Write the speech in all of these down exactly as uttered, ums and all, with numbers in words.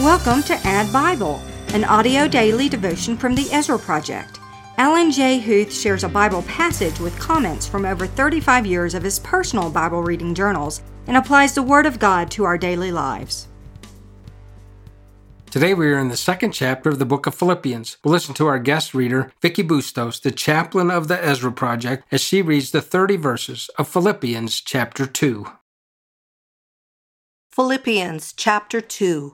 Welcome to Add Bible, an audio daily devotion from the Ezra Project. Alan J. Huth shares a Bible passage with comments from over thirty-five years of his personal Bible reading journals and applies the Word of God to our daily lives. Today we are in the second chapter of the book of Philippians. We'll listen to our guest reader, Vicky Bustos, the chaplain of the Ezra Project, as she reads the thirty verses of Philippians chapter two. Philippians chapter two.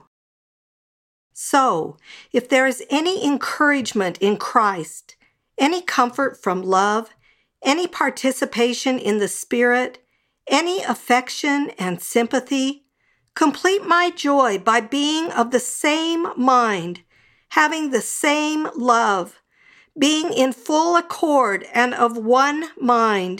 So, if there is any encouragement in Christ, any comfort from love, any participation in the Spirit, any affection and sympathy, complete my joy by being of the same mind, having the same love, being in full accord and of one mind.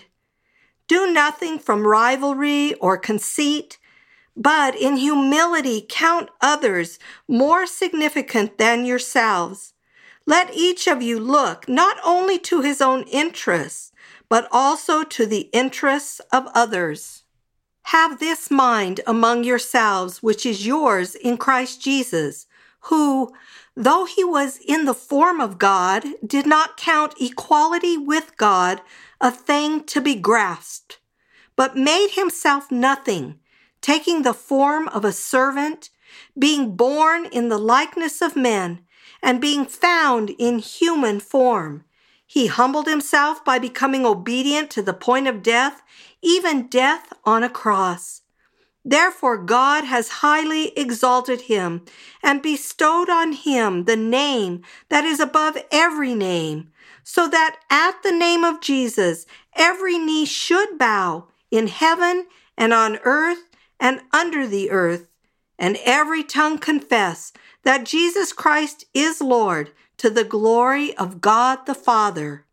Do nothing from rivalry or conceit, but in humility count others more significant than yourselves. Let each of you look not only to his own interests, but also to the interests of others. Have this mind among yourselves, which is yours in Christ Jesus, who, though he was in the form of God, did not count equality with God a thing to be grasped, but made himself nothing, taking the form of a servant, being born in the likeness of men, and being found in human form. He humbled himself by becoming obedient to the point of death, even death on a cross. Therefore God has highly exalted him and bestowed on him the name that is above every name, so that at the name of Jesus every knee should bow in heaven and on earth and under the earth, and every tongue confess that Jesus Christ is Lord, to the glory of God the Father.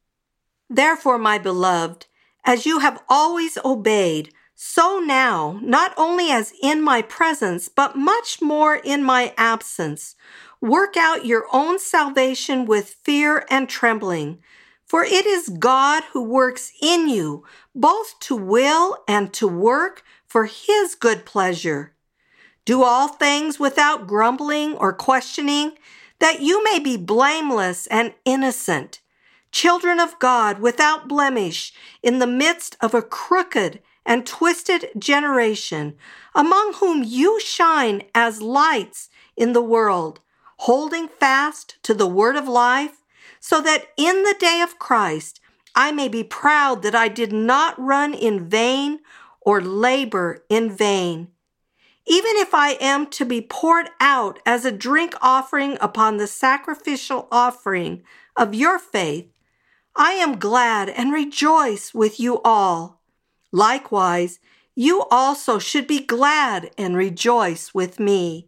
Therefore, my beloved, as you have always obeyed, so now, not only as in my presence, but much more in my absence, work out your own salvation with fear and trembling. For it is God who works in you, both to will and to work for his good pleasure. Do all things without grumbling or questioning, that you may be blameless and innocent, children of God without blemish, in the midst of a crooked and twisted generation, among whom you shine as lights in the world, holding fast to the word of life, so that in the day of Christ I may be proud that I did not run in vain or labor in vain. Even if I am to be poured out as a drink offering upon the sacrificial offering of your faith, I am glad and rejoice with you all. Likewise, you also should be glad and rejoice with me.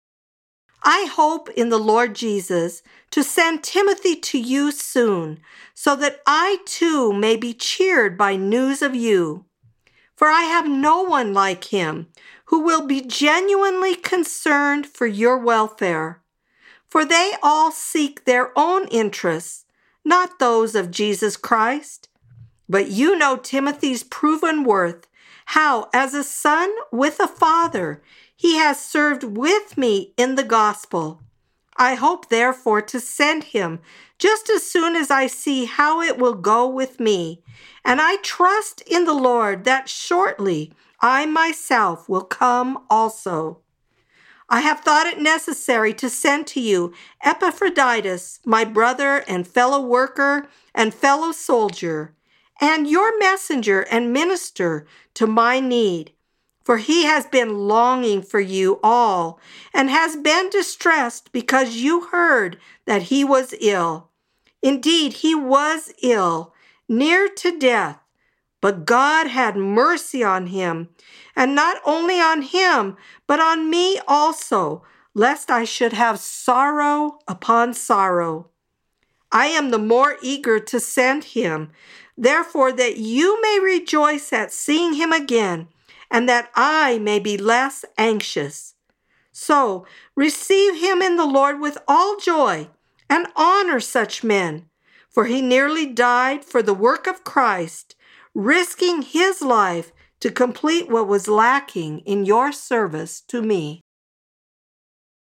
I hope in the Lord Jesus to send Timothy to you soon, so that I too may be cheered by news of you. For I have no one like him who will be genuinely concerned for your welfare. For they all seek their own interests, not those of Jesus Christ. But you know Timothy's proven worth, how as a son with a father, he has served with me in the gospel. I hope therefore to send him just as soon as I see how it will go with me, and I trust in the Lord that shortly I myself will come also. I have thought it necessary to send to you Epaphroditus, my brother and fellow worker and fellow soldier, and your messenger and minister to my need. For he has been longing for you all, and has been distressed because you heard that he was ill. Indeed, he was ill, near to death, but God had mercy on him, and not only on him, but on me also, lest I should have sorrow upon sorrow. I am the more eager to send him, therefore that you may rejoice at seeing him again, and that I may be less anxious. So receive him in the Lord with all joy, and honor such men, for he nearly died for the work of Christ, risking his life to complete what was lacking in your service to me.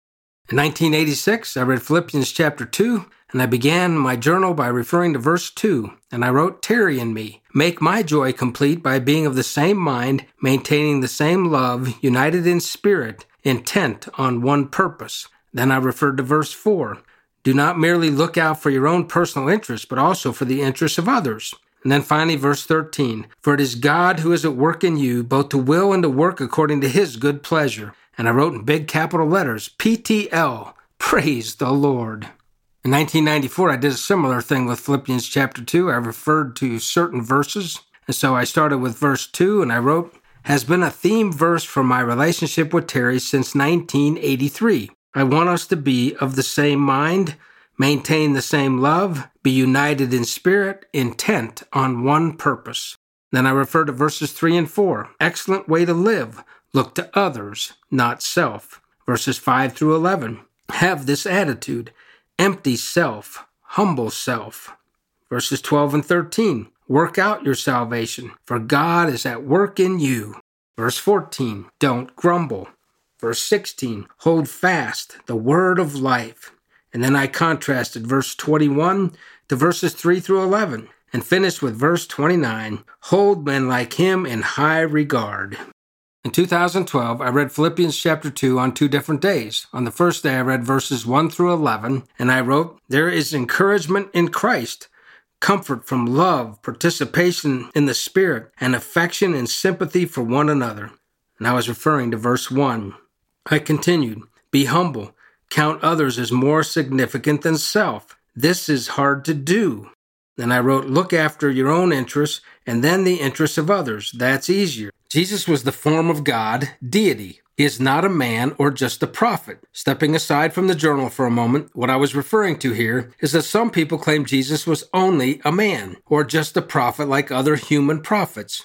In nineteen eighty-six, I read Philippians chapter two, and I began my journal by referring to verse two, and I wrote, "Tarry in me. Make my joy complete by being of the same mind, maintaining the same love, united in spirit, intent on one purpose." Then I referred to verse four. Do not merely look out for your own personal interests, but also for the interests of others. And then finally, verse thirteen. For it is God who is at work in you, both to will and to work according to his good pleasure. And I wrote in big capital letters, P T L, praise the Lord. In nineteen ninety-four, I did a similar thing with Philippians chapter two. I referred to certain verses. And so I started with verse two, and I wrote, has been a theme verse for my relationship with Terry since nineteen eighty-three. I want us to be of the same mind, maintain the same love, be united in spirit, intent on one purpose. Then I refer to verses three and four. Excellent way to live. Look to others, not self. Verses five through eleven. Have this attitude. Empty self, humble self. Verses twelve and thirteen. Work out your salvation, for God is at work in you. Verse fourteen. Don't grumble. Verse sixteen. Hold fast the word of life. And then I contrasted verse twenty-one to verses three through eleven and finished with verse twenty-nine. Hold men like him in high regard. In two thousand twelve, I read Philippians chapter two on two different days. On the first day, I read verses one through eleven, and I wrote, there is encouragement in Christ, comfort from love, participation in the Spirit, and affection and sympathy for one another. And I was referring to verse one. I continued, be humble, count others as more significant than self. This is hard to do. Then I wrote, look after your own interests and then the interests of others. That's easier. Jesus was the form of God, deity. He is not a man or just a prophet. Stepping aside from the journal for a moment, what I was referring to here is that some people claim Jesus was only a man or just a prophet like other human prophets.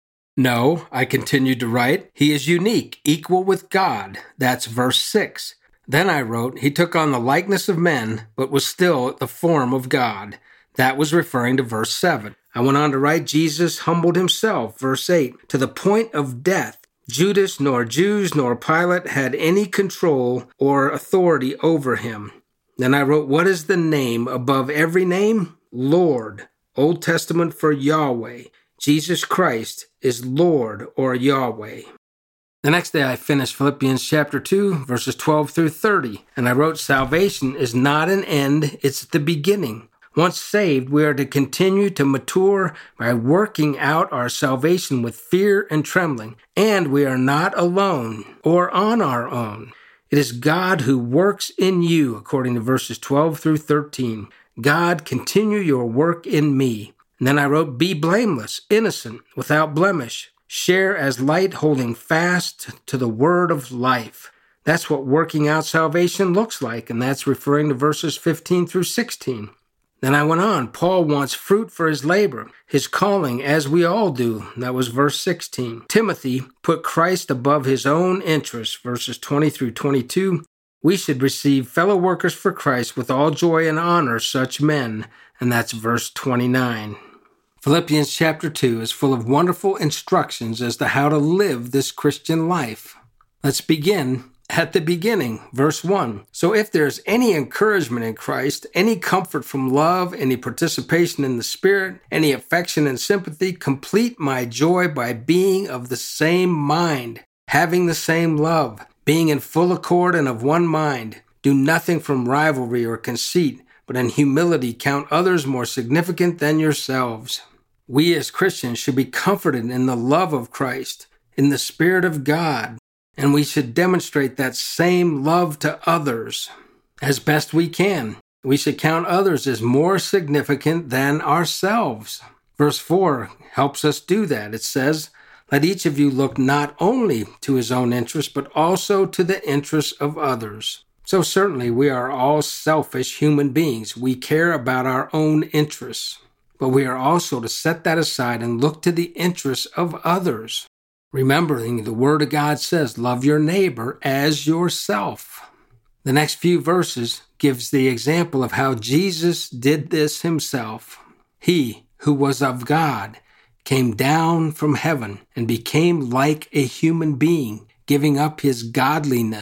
No, I continued to write, he is unique, equal with God. That's verse six. Then I wrote, he took on the likeness of men, but was still the form of God. That was referring to verse seven. I went on to write, Jesus humbled himself, verse eight, to the point of death. Judas, nor Jews, nor Pilate had any control or authority over him. Then I wrote, what is the name above every name? Lord. Old Testament for Yahweh. Jesus Christ is Lord or Yahweh. The next day I finished Philippians chapter two, verses twelve through thirty, and I wrote, salvation is not an end, it's the beginning. Once saved, we are to continue to mature by working out our salvation with fear and trembling, and we are not alone or on our own. It is God who works in you, according to verses twelve through thirteen. God, continue your work in me. And then I wrote, be blameless, innocent, without blemish. Share as light, holding fast to the word of life. That's what working out salvation looks like, and that's referring to verses fifteen through sixteen. Then I went on, Paul wants fruit for his labor, his calling, as we all do. That was verse sixteen. Timothy put Christ above his own interests, verses twenty through twenty-two. We should receive fellow workers for Christ with all joy and honor such men, and that's verse twenty-nine. Philippians chapter two is full of wonderful instructions as to how to live this Christian life. Let's begin at the beginning, verse one. So if there's any encouragement in Christ, any comfort from love, any participation in the Spirit, any affection and sympathy, complete my joy by being of the same mind, having the same love, being in full accord and of one mind. Do nothing from rivalry or conceit, but in humility count others more significant than yourselves. We as Christians should be comforted in the love of Christ, in the Spirit of God, and we should demonstrate that same love to others as best we can. We should count others as more significant than ourselves. Verse four helps us do that. It says, let each of you look not only to his own interests, but also to the interests of others. So certainly we are all selfish human beings. We care about our own interests. But we are also to set that aside and look to the interests of others. Remembering the Word of God says, love your neighbor as yourself. The next few verses gives the example of how Jesus did this himself. He, who was of God, came down from heaven and became like a human being, giving up his godliness,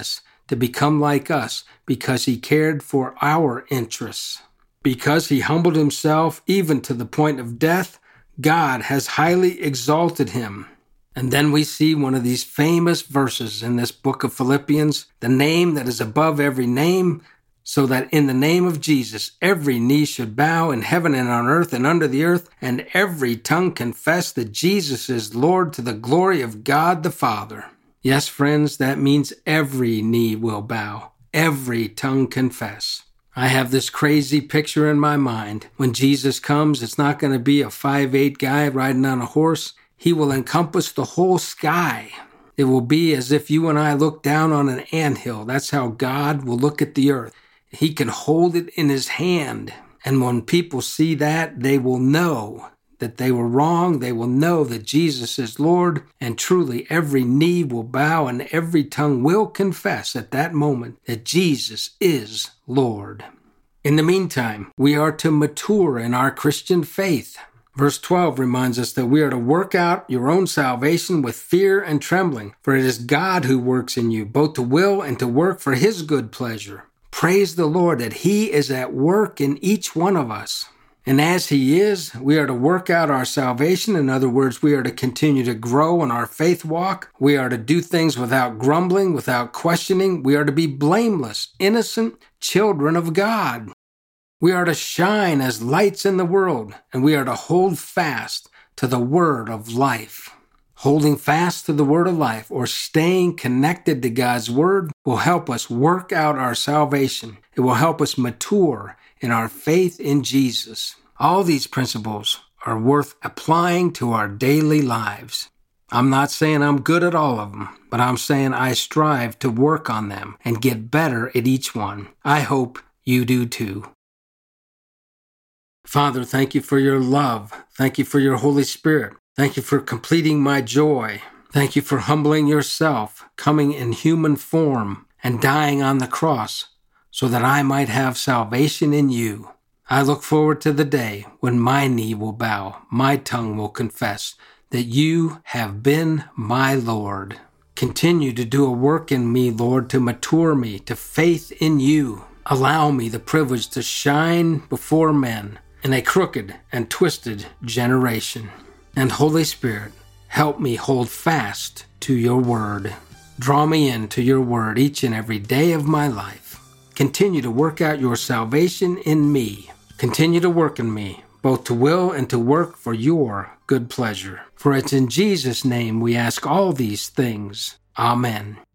to become like us because he cared for our interests. Because he humbled himself even to the point of death, God has highly exalted him. And then we see one of these famous verses in this book of Philippians, the name that is above every name, so that in the name of Jesus every knee should bow in heaven and on earth and under the earth, and every tongue confess that Jesus is Lord to the glory of God the Father. Yes, friends, that means every knee will bow, every tongue confess. I have this crazy picture in my mind. When Jesus comes, it's not going to be a five eight guy riding on a horse. He will encompass the whole sky. It will be as if you and I look down on an anthill. That's how God will look at the earth. He can hold it in his hand. And when people see that, they will know that they were wrong. They will know that Jesus is Lord. And truly, every knee will bow and every tongue will confess at that moment that Jesus is Lord. In the meantime, we are to mature in our Christian faith. Verse twelve reminds us that we are to work out your own salvation with fear and trembling, for it is God who works in you, both to will and to work for his good pleasure. Praise the Lord that he is at work in each one of us. And as he is, we are to work out our salvation. In other words, we are to continue to grow in our faith walk. We are to do things without grumbling, without questioning. We are to be blameless, innocent children of God. We are to shine as lights in the world, and we are to hold fast to the word of life. Holding fast to the word of life, or staying connected to God's word, will help us work out our salvation. It will help us mature in our faith in Jesus. All these principles are worth applying to our daily lives. I'm not saying I'm good at all of them, but I'm saying I strive to work on them and get better at each one. I hope you do too. Father, thank you for your love. Thank you for your Holy Spirit. Thank you for completing my joy. Thank you for humbling yourself, coming in human form, and dying on the cross so that I might have salvation in you. I look forward to the day when my knee will bow, my tongue will confess that you have been my Lord. Continue to do a work in me, Lord, to mature me to faith in you. Allow me the privilege to shine before men in a crooked and twisted generation. And Holy Spirit, help me hold fast to your word. Draw me into your word each and every day of my life. Continue to work out your salvation in me. Continue to work in me, both to will and to work for your good pleasure. For it's in Jesus' name we ask all these things. Amen.